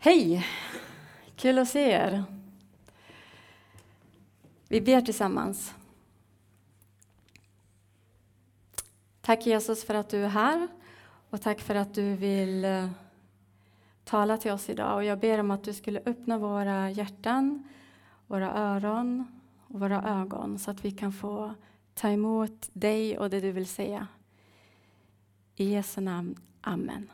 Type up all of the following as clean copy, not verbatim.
Hej! Kul att se er. Vi ber tillsammans. Tack Jesus för att du är här och tack för att du vill tala till oss idag. Och jag ber om att du skulle öppna våra hjärtan, våra öron och våra ögon så att vi kan få ta emot dig och det du vill säga. I Jesu namn, amen.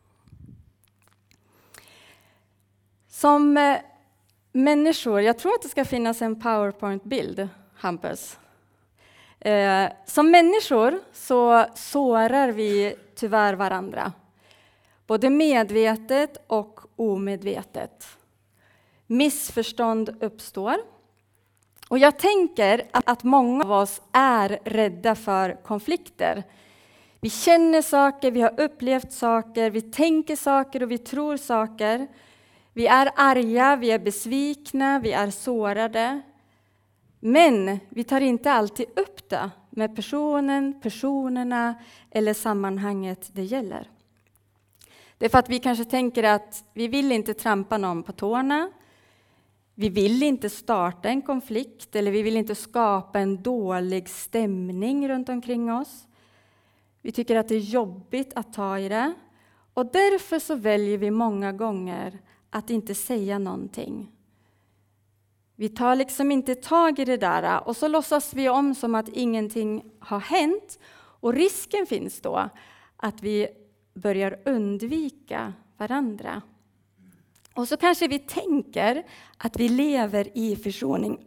Som människor, jag tror att det ska finnas en PowerPoint-bild, Hampus. Som människor så sårar vi tyvärr varandra. Både medvetet och omedvetet. Missförstånd uppstår. Och jag tänker att många av oss är rädda för konflikter. Vi känner saker, vi har upplevt saker, vi tänker saker och vi tror saker. Vi är arga, vi är besvikna, vi är sårade. Men vi tar inte alltid upp det med personerna eller sammanhanget det gäller. Det är för att vi kanske tänker att vi vill inte trampa någon på tårna. Vi vill inte starta en konflikt eller vi vill inte skapa en dålig stämning runt omkring oss. Vi tycker att det är jobbigt att ta i det. Och därför så väljer vi många gånger att inte säga någonting. Vi tar liksom inte tag i det där och så låtsas vi om som att ingenting har hänt. Och risken finns då att vi börjar undvika varandra. Och så kanske vi tänker att vi lever i försoning,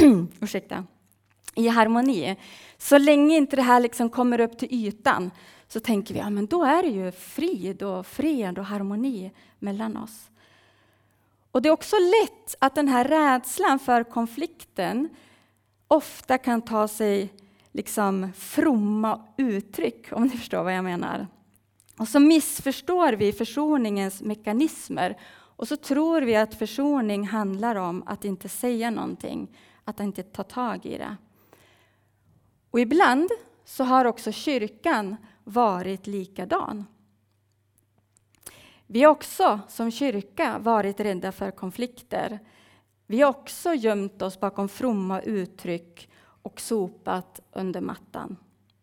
i harmoni. Så länge inte det här liksom kommer upp till ytan så tänker vi, ja men då är det ju frid och fred och harmoni mellan oss. Och det är också lätt att den här rädslan för konflikten ofta kan ta sig liksom fromma uttryck, om ni förstår vad jag menar. Och så missförstår vi försoningens mekanismer och så tror vi att försoning handlar om att inte säga någonting, att inte ta tag i det. Och ibland så har också kyrkan varit likadan. Vi har också som kyrka varit rädda för konflikter. Vi har också gömt oss bakom fromma uttryck och sopat under mattan.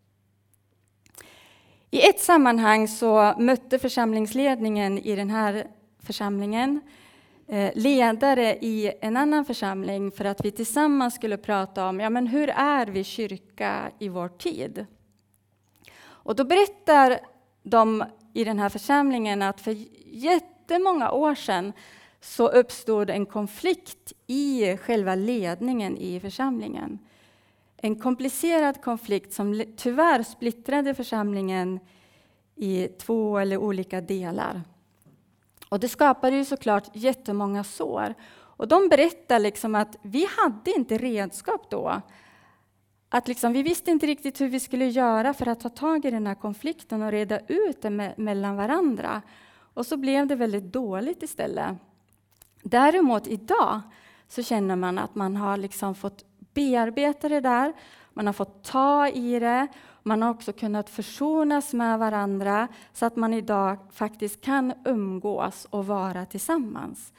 I ett sammanhang så mötte församlingsledningen i den här församlingen ledare i en annan församling för att vi tillsammans skulle prata om men hur är vi kyrka i vår tid. Och då berättar de i den här församlingen att för jättemånga år sedan så uppstod en konflikt i själva ledningen i församlingen. En komplicerad konflikt som tyvärr splittrade församlingen i 2 eller olika delar. Och det skapade ju såklart jättemånga sår. Och de berättar liksom att vi hade inte redskap då. Att liksom, vi visste inte riktigt hur vi skulle göra för att ta tag i den här konflikten och reda ut det mellan varandra. Och så blev det väldigt dåligt istället. Däremot idag så känner man att man har liksom fått bearbeta det där. Man har fått ta i det. Man har också kunnat försonas med varandra så att man idag faktiskt kan umgås och vara tillsammans.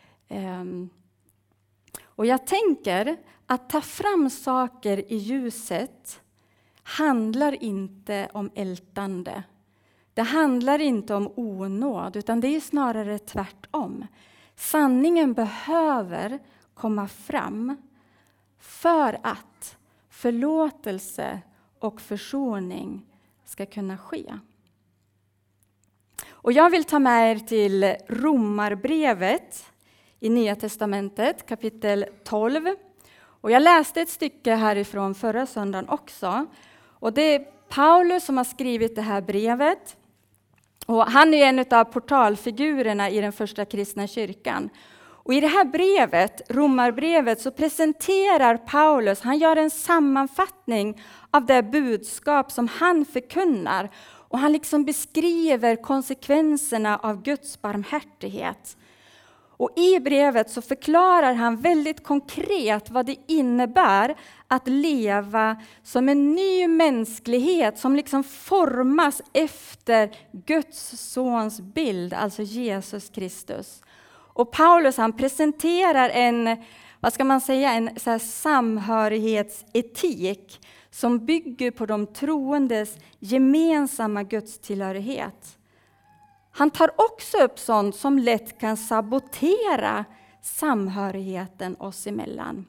Och jag tänker att ta fram saker i ljuset handlar inte om ältande. Det handlar inte om onåd, utan det är snarare tvärtom. Sanningen behöver komma fram för att förlåtelse och försoning ska kunna ske. Och jag vill ta med er till Romarbrevet i Nya testamentet, kapitel 12. Och jag läste ett stycke härifrån förra söndagen också. Och det är Paulus som har skrivit det här brevet. Och han är en av portalfigurerna i den första kristna kyrkan. Och i det här brevet, Romarbrevet, så presenterar Paulus, han gör en sammanfattning av det budskap som han förkunnar. Och han liksom beskriver konsekvenserna av Guds barmhärtighet. Och i brevet så förklarar han väldigt konkret vad det innebär att leva som en ny mänsklighet som liksom formas efter Guds sons bild, alltså Jesus Kristus. Och Paulus han presenterar en så här samhörighetsetik som bygger på de troendes gemensamma gudstillhörighet. Han tar också upp sånt som lätt kan sabotera samhörigheten oss emellan.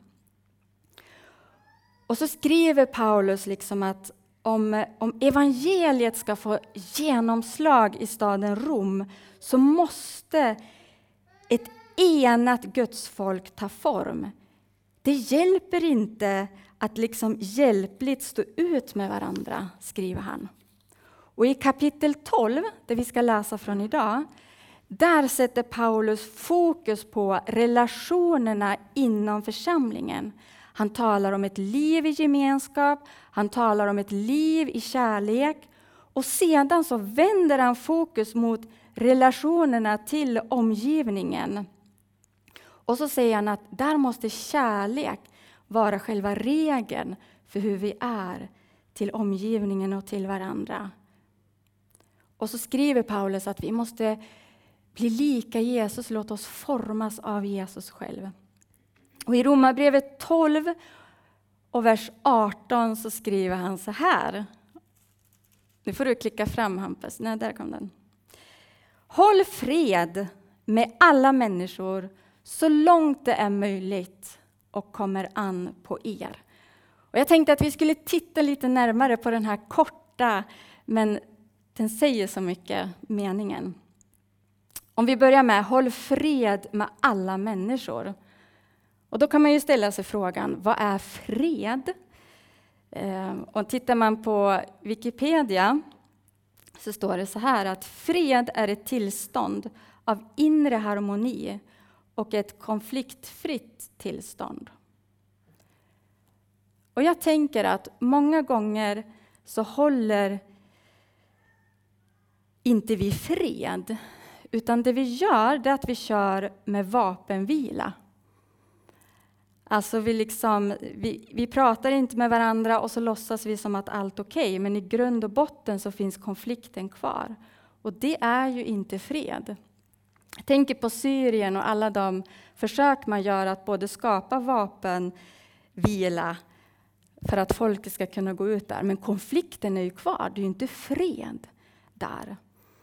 Och så skriver Paulus liksom att om evangeliet ska få genomslag i staden Rom så måste ett enat Guds folk ta form. Det hjälper inte att liksom hjälpligt stå ut med varandra, skriver han. Och i kapitel 12, det vi ska läsa från idag, där sätter Paulus fokus på relationerna inom församlingen. Han talar om ett liv i gemenskap, han talar om ett liv i kärlek. Och sedan så vänder han fokus mot relationerna till omgivningen. Och så säger han att där måste kärlek vara själva regeln för hur vi är till omgivningen och till varandra. Och så skriver Paulus att vi måste bli lika Jesus, låt oss formas av Jesus själv. Och i Romarbrevet 12 och vers 18 så skriver han så här. Nu får du klicka fram, Hampus. Nej, där kom den. Håll fred med alla människor så långt det är möjligt och kommer an på er. Och jag tänkte att vi skulle titta lite närmare på den här korta, men den säger så mycket, meningen. Om vi börjar med håll fred med alla människor. Och då kan man ju ställa sig frågan, vad är fred? Och tittar man på Wikipedia så står det så här att fred är ett tillstånd av inre harmoni och ett konfliktfritt tillstånd. Och jag tänker att många gånger så håller inte vi fred, utan det vi gör det är att vi kör med vapenvila. Alltså vi pratar inte med varandra och så låtsas vi som att allt är okej, men i grund och botten så finns konflikten kvar. Och det är ju inte fred. Jag tänker på Syrien och alla de försök man gör att både skapa vapenvila för att folk ska kunna gå ut där. Men konflikten är ju kvar, det är ju inte fred där.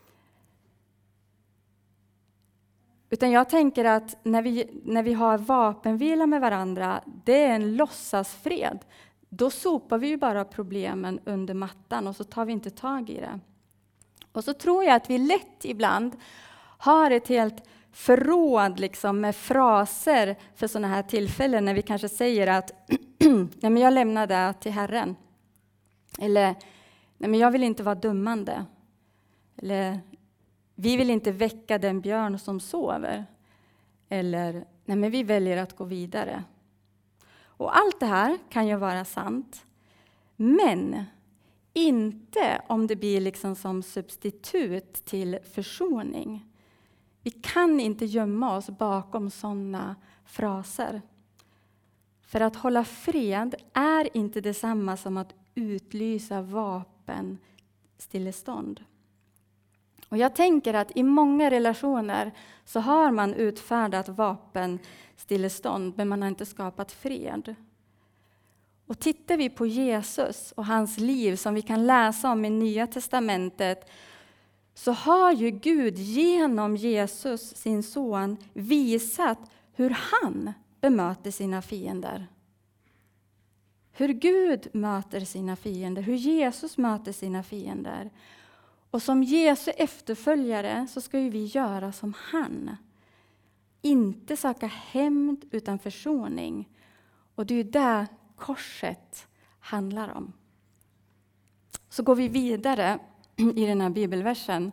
Utan jag tänker att när vi har vapenvila med varandra, det är en låtsasfred. Då sopar vi ju bara problemen under mattan och så tar vi inte tag i det. Och så tror jag att vi lätt ibland har ett helt förråd liksom med fraser för sådana här tillfällen när vi kanske säger att nej, men jag lämnar det till Herren. Eller nej, men jag vill inte vara dummande. Eller vi vill inte väcka den björn som sover. Eller nej, men vi väljer att gå vidare. Och allt det här kan ju vara sant. Men inte om det blir liksom som substitut till försoning. Vi kan inte gömma oss bakom sådana fraser. För att hålla fred är inte detsamma som att utlysa vapenstillestånd. Och jag tänker att i många relationer så har man utfärdat vapenstillestånd, men man har inte skapat fred. Och tittar vi på Jesus och hans liv som vi kan läsa om i Nya testamentet, så har ju Gud genom Jesus, sin son, visat hur han bemöter sina fiender. Hur Gud möter sina fiender, hur Jesus möter sina fiender. Och som Jesu efterföljare så ska ju vi göra som han. Inte söka hämnd utan försoning. Och det är ju det korset handlar om. Så går vi vidare i den här bibelversen.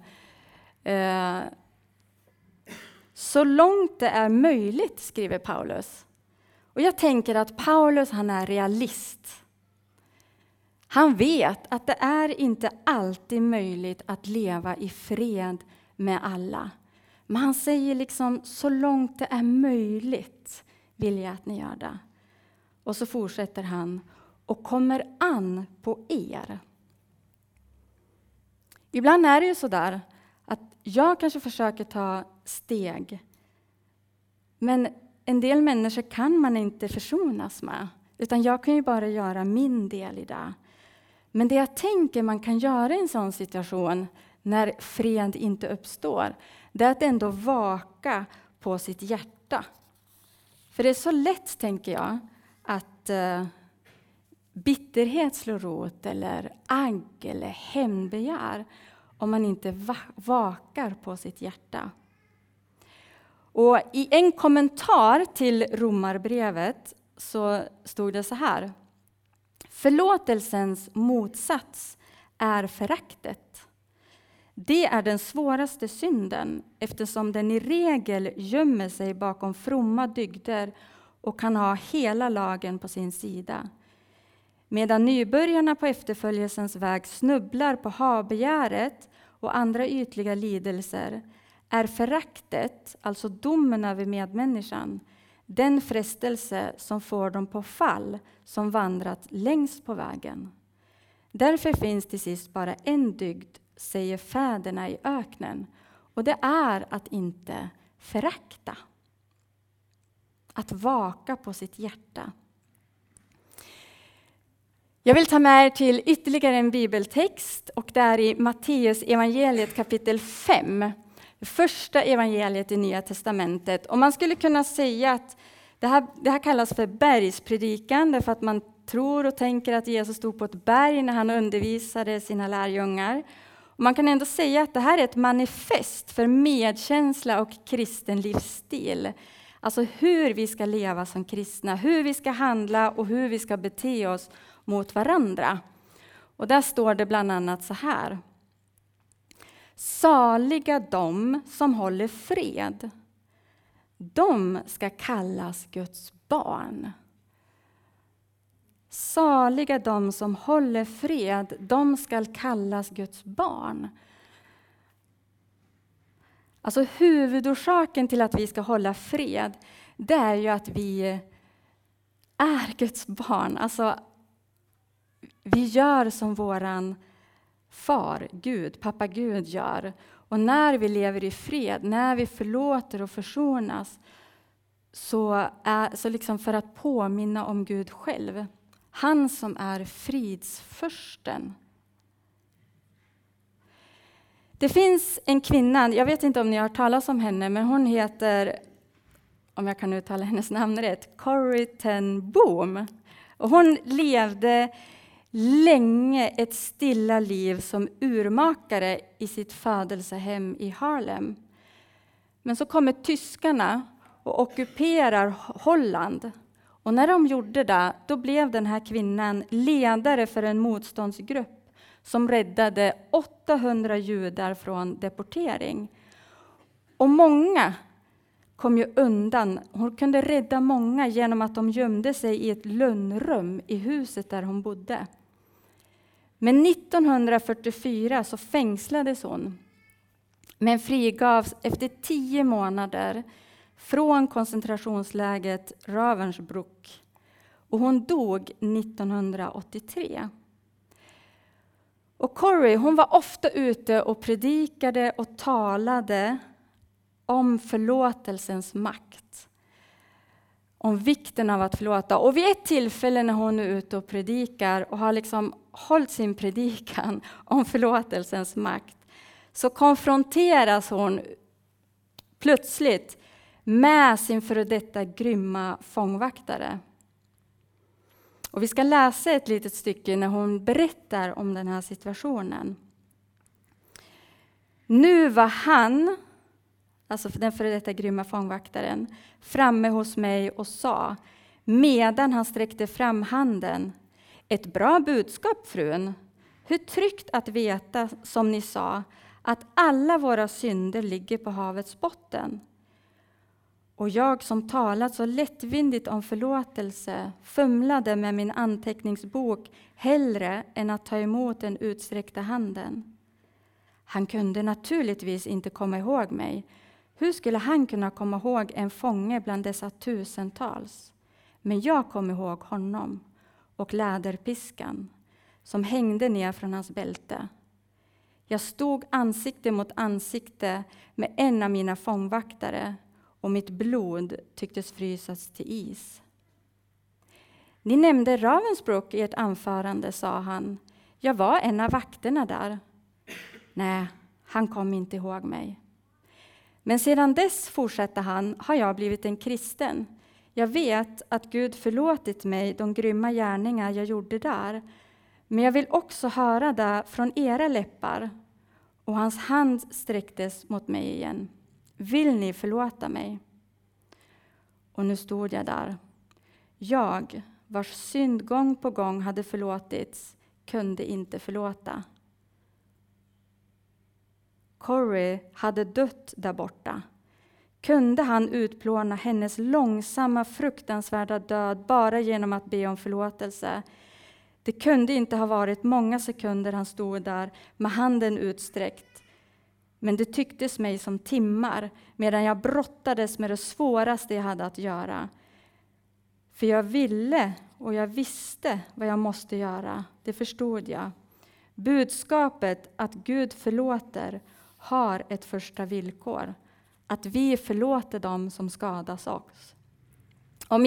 Så långt det är möjligt, skriver Paulus. Och jag tänker att Paulus, han är realist. Han vet att det är inte alltid möjligt att leva i fred med alla. Men han säger liksom, så långt det är möjligt vill jag att ni gör det. Och så fortsätter han, och kommer an på er. Ibland är det ju så där att jag kanske försöker ta steg Men en del människor kan man inte försonas med. Utan jag kan ju bara göra min del i det. Men det jag tänker man kan göra i en sån situation när fred inte uppstår, det är att ändå vaka på sitt hjärta. För det är så lätt, tänker jag, att bitterhet slår rot eller agg eller hämndbegär om man inte vakar på sitt hjärta. Och i en kommentar till Romarbrevet så stod det så här: förlåtelsens motsats är föraktet. Det är den svåraste synden eftersom den i regel gömmer sig bakom fromma dygder och kan ha hela lagen på sin sida. Medan nybörjarna på efterföljelsens väg snubblar på habegäret och andra ytliga lidelser är föraktet, alltså domen över medmänniskan, den frestelse som får dem på fall som vandrat längst på vägen. Därför finns till sist bara en dygd, säger fäderna i öknen, och det är att inte förakta. Att vaka på sitt hjärta. Jag vill ta med er till ytterligare en bibeltext, och det är i Matteus evangeliet kapitel 5. Det första evangeliet i Nya testamentet. Och man skulle kunna säga att det här kallas för bergspredikan, därför att man tror och tänker att Jesus stod på ett berg när han undervisade sina lärjungar. Och man kan ändå säga att det här är ett manifest för medkänsla och kristen livsstil. Alltså hur vi ska leva som kristna, hur vi ska handla och hur vi ska bete oss mot varandra. Och där står det bland annat så här: saliga de som håller fred, de ska kallas Guds barn. Saliga de som håller fred, de ska kallas Guds barn. Alltså huvudorsaken till att vi ska hålla fred, det är ju att vi är Guds barn. Alltså vi gör som våran far Gud, pappa Gud gör. Och när vi lever i fred, när vi förlåter och försonas, så liksom för att påminna om Gud själv. Han som är fridsförsten. Det finns en kvinna, jag vet inte om ni har hört talas om henne, men hon heter, om jag kan uttala hennes namn rätt, Corrie ten Boom. Och hon levde länge ett stilla liv som urmakare i sitt födelsehem i Harlem. Men så kommer tyskarna och ockuperar Holland. Och när de gjorde det, då blev den här kvinnan ledare för en motståndsgrupp som räddade 800 judar från deportering. Och många kom ju undan. Hon kunde rädda många genom att de gömde sig i ett lönnrum i huset där hon bodde. Men 1944 så fängslades hon, men frigavs efter 10 månader från koncentrationslägret Ravensbrück. Och hon dog 1983. Och Corrie, hon var ofta ute och predikade och talade om förlåtelsens makt. Om vikten av att förlåta. Och vid ett tillfälle när hon är ute och predikar och har liksom hållit sin predikan om förlåtelsens makt, så konfronteras hon plötsligt med sin före detta grymma fångvaktare. Och vi ska läsa ett litet stycke när hon berättar om den här situationen. Nu var han, alltså den före detta grymma fångvaktaren, framme hos mig och sa, medan han sträckte fram handen: ett bra budskap, frun. Hur tryggt att veta, som ni sa, att alla våra synder ligger på havets botten. Och jag som talat så lättvindigt om förlåtelse fumlade med min anteckningsbok hellre än att ta emot den utsträckta handen. Han kunde naturligtvis inte komma ihåg mig. Hur skulle han kunna komma ihåg en fånge bland dessa tusentals? Men jag kom ihåg honom och läderpiskan som hängde ner från hans bälte. Jag stod ansikte mot ansikte med en av mina fångvaktare, och mitt blod tycktes frysas till is. Ni nämnde Ravensbrück i ett anförande, sa han. Jag var en av vakterna där. Nej, han kom inte ihåg mig. Men sedan dess, fortsatte han, har jag blivit en kristen. Jag vet att Gud förlåtit mig de grymma gärningar jag gjorde där. Men jag vill också höra det från era läppar. Och hans hand sträcktes mot mig igen. Vill ni förlåta mig? Och nu stod jag där. Jag, vars synd gång på gång hade förlåtits, kunde inte förlåta. Corrie hade dött där borta. Kunde han utplåna hennes långsamma, fruktansvärda död bara genom att be om förlåtelse? Det kunde inte ha varit många sekunder han stod där med handen utsträckt. Men det tycktes mig som timmar medan jag brottades med det svåraste jag hade att göra. För jag ville och jag visste vad jag måste göra, det förstod jag. Budskapet att Gud förlåter har ett första villkor. Att vi förlåter dem som skadas oss. Om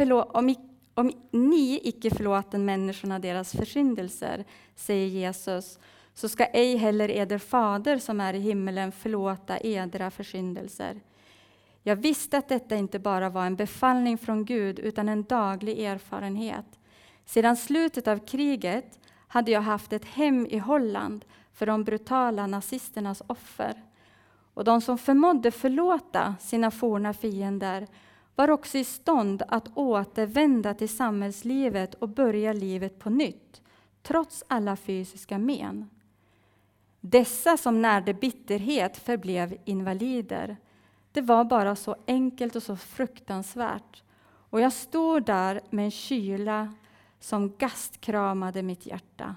ni icke förlåter människorna deras försyndelser, säger Jesus, så ska ej heller eder fader som är i himmelen förlåta edra försyndelser. Jag visste att detta inte bara var en befallning från Gud utan en daglig erfarenhet. Sedan slutet av kriget hade jag haft ett hem i Holland för de brutala nazisternas offer. Och de som förmådde förlåta sina forna fiender var också i stånd att återvända till samhällslivet och börja livet på nytt, trots alla fysiska men. Dessa som närde bitterhet förblev invalider. Det var bara så enkelt och så fruktansvärt. Och jag stod där med en kyla som gastkramade mitt hjärta.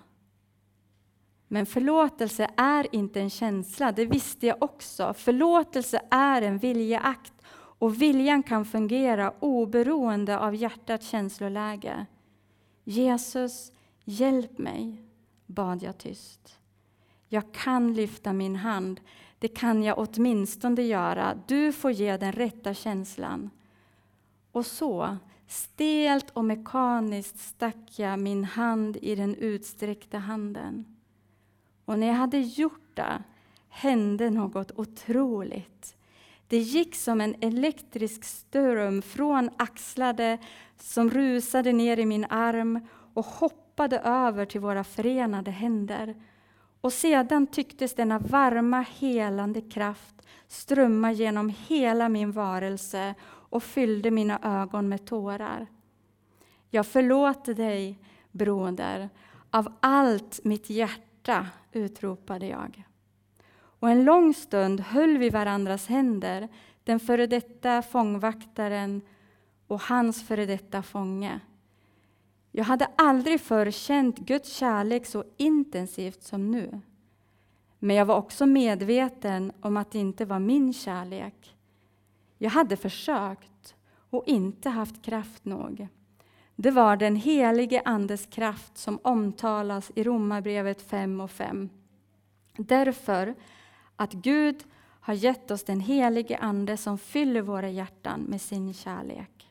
Men förlåtelse är inte en känsla, det visste jag också. Förlåtelse är en viljeakt och viljan kan fungera oberoende av hjärtats känsloläge. Jesus, hjälp mig, bad jag tyst. Jag kan lyfta min hand, det kan jag åtminstone göra. Du får ge den rätta känslan. Och så, stelt och mekaniskt stack jag min hand i den utsträckta handen. Och när jag hade gjort det hände något otroligt. Det gick som en elektrisk ström från axlarna som rusade ner i min arm och hoppade över till våra förenade händer. Och sedan tycktes denna varma, helande kraft strömma genom hela min varelse och fyllde mina ögon med tårar. Jag förlåter dig, broder, av allt mitt hjärta, utropade jag. Och en lång stund höll vi varandras händer, den före detta fångvaktaren och hans före detta fånge. Jag hade aldrig förr känt Guds kärlek så intensivt som nu. Men jag var också medveten om att det inte var min kärlek. Jag hade försökt och inte haft kraft nog. Det var den helige Andes kraft som omtalas i Romarbrevet 5:5. Därför att Gud har gett oss den helige Ande som fyller våra hjärtan med sin kärlek.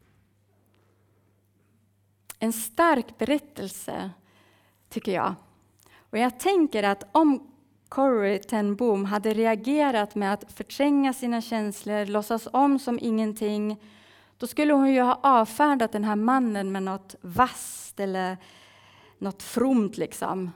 En stark berättelse, tycker jag. Och jag tänker att om Corrie ten Boom hade reagerat med att förtränga sina känslor, låtsas om som ingenting, då skulle hon ju ha avfärdat den här mannen med något vasst eller något fromt liksom.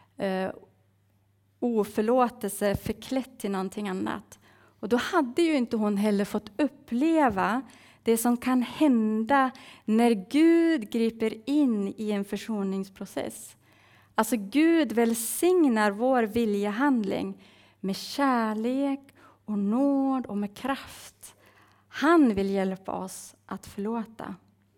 Oförlåtelse förklätt till någonting annat. Och då hade ju inte hon heller fått uppleva det som kan hända när Gud griper in i en försoningsprocess. Alltså Gud välsignar vår viljehandling med kärlek och nåd och med kraft. Han vill hjälpa oss att förlåta.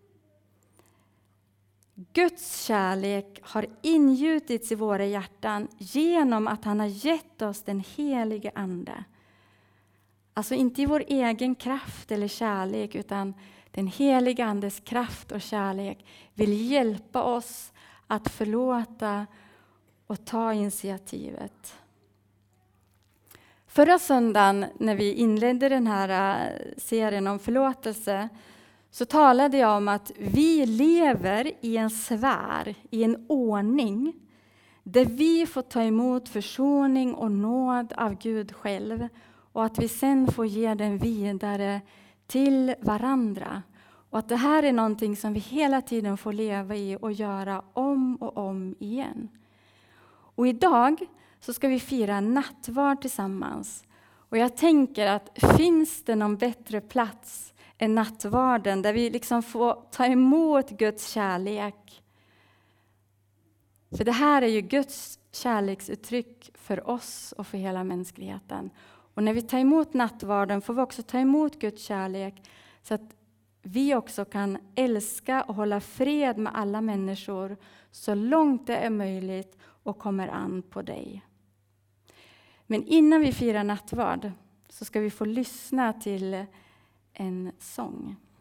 Guds kärlek har ingjutits i våra hjärtan genom att han har gett oss den helige Ande. Alltså inte i vår egen kraft eller kärlek, utan den helige Andes kraft och kärlek vill hjälpa oss att förlåta och ta initiativet. Förra söndagen när vi inledde den här serien om förlåtelse så talade jag om att vi lever i en sfär, i en ordning där vi får ta emot försoning och nåd av Gud själv och att vi sen får ge den vidare till varandra. Och att det här är någonting som vi hela tiden får leva i och göra om och om igen. Och idag så ska vi fira nattvard tillsammans. Och jag tänker att finns det någon bättre plats än nattvarden där vi liksom får ta emot Guds kärlek. För det här är ju Guds kärleksuttryck för oss och för hela mänskligheten. Och när vi tar emot nattvarden får vi också ta emot Guds kärlek så att vi också kan älska och hålla fred med alla människor så långt det är möjligt och kommer an på dig. Men innan vi firar nattvard så ska vi få lyssna till en sång.